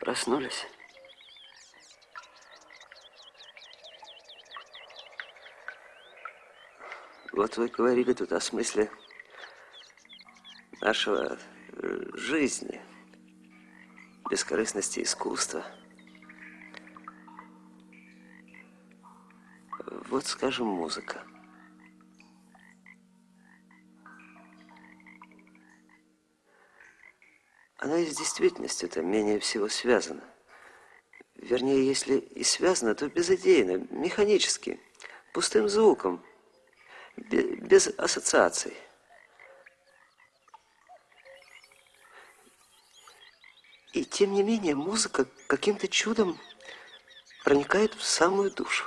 Проснулись. Вот вы говорили тут о смысле нашего жизни, бескорыстности искусства. Вот, скажем, музыка. Она и с действительностью-то менее всего связана. Вернее, если и связана, то безыдейно, механически, пустым звуком, без ассоциаций. И тем не менее, музыка каким-то чудом проникает в самую душу.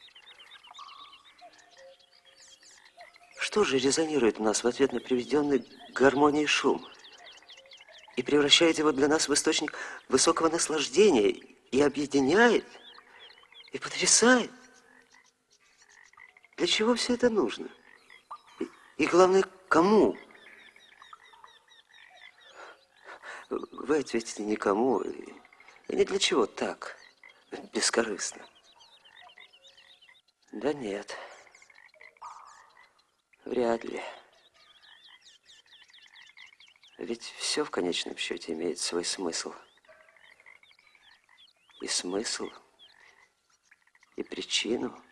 Что же резонирует у нас в ответ на приведенный к гармонии шум и превращает его для нас в источник высокого наслаждения и объединяет, и потрясает? Для чего все это нужно? И главное, кому? Вы ответите никому, и ни для чего так, бескорыстно. Да нет, вряд ли. Ведь все в конечном счете имеет свой смысл. И смысл, и причину.